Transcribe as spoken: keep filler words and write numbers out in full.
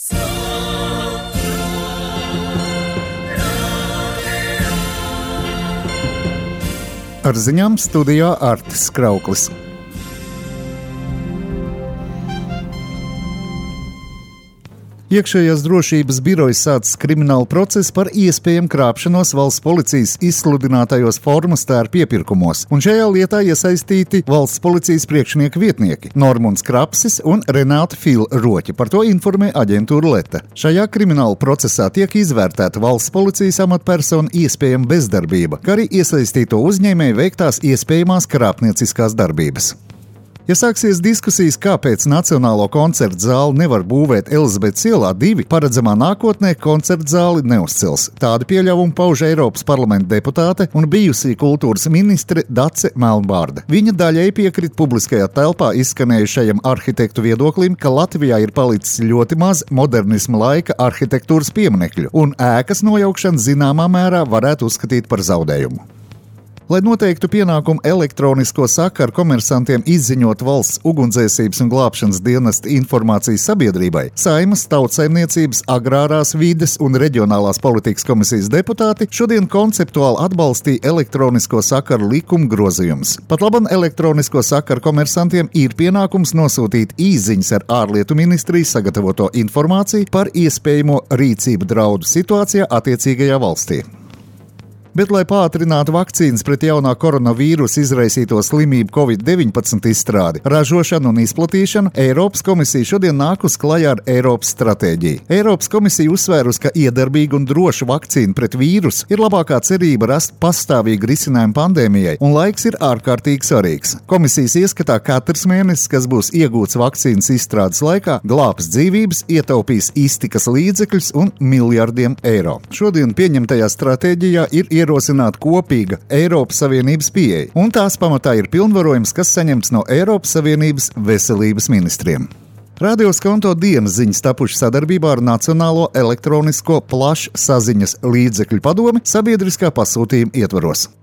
Ar ziņām studijā Artis Krauklis. Iekšējās drošības birojas sācis kriminālu procesu par iespējamu krāpšanos valsts policijas izsludinātajos formas tēru piepirkumos, un šajā lietā iesaistīti valsts policijas priekšnieka vietnieki Normunds Krapsis un Renāta Fil-Roķa. Par to informē aģentūra Leta. Šajā kriminālu procesā tiek izvērtēta valsts policijas amatpersonu iespējama bezdarbība, kā arī iesaistīto uzņēmēju veiktās iespējamās krāpnieciskās darbības. Ja sāksies diskusijas, kāpēc Nacionālo koncertu zāli nevar būvēt Elizabetes ielā divi, paredzamā nākotnē koncertu zāli neuzcels. Tādu pieļaujumu pauž Eiropas parlamenta deputāte un bijusī kultūras ministre Dace Melnbārde. Viņa daļēji piekrit publiskajā telpā izskanējušajam arhitektu viedoklim, ka Latvijā ir palicis ļoti maz modernisma laika arhitektūras pieminekļu, un ēkas nojaukšana zināmā mērā varētu uzskatīt par zaudējumu. Lai noteiktu pienākumu elektronisko sakaru komersantiem izziņot valsts ugunsdzēsības un glābšanas dienesta informācijas sabiedrībai, Saeimas Tautsaimniecības, Agrārās vides un Reģionālās politikas komisijas deputāti šodien konceptuāli atbalstīja elektronisko sakaru likuma grozījumus. Pat labam elektronisko sakaru komersantiem ir pienākums nosūtīt īsziņas ar ārlietu ministrijas sagatavoto informāciju par iespējamo rīcību draudu situācijā attiecīgajā valstī. Bet, lai pātrinātu vakcīnas pret jaunā koronavīrusa izraisīto slimību covid deviņpadsmit izstrādi, ražošanu un izplatīšanu, Eiropas komisija šodien nākus klajā ar Eiropas stratēģiju. Eiropas komisija uzsvērus, ka iedarbīga un droša vakcīna pret vīrusu ir labākā cerība rast pastāvīgu risinājumu pandēmijai, un laiks ir ārkārtīgi svarīgs. Komisijas ieskatā katrs mēnesis, kas būs iegūts vakcīnas izstrādes laikā, glābs dzīvības, ietaupīs iztikas līdzekļus un miljardiem eiro. Šodien pieņemtajā stratēģijā ir ierosināt kopīga Eiropas Savienības pieeja, un tās pamatā ir pilnvarojums, kas saņemts no Eiropas Savienības veselības ministriem. Radio Skonto dienas ziņas tapuši sadarbībā ar Nacionālo elektronisko plašsaziņas līdzekļu padomi sabiedriskā pasūtījuma ietvaros.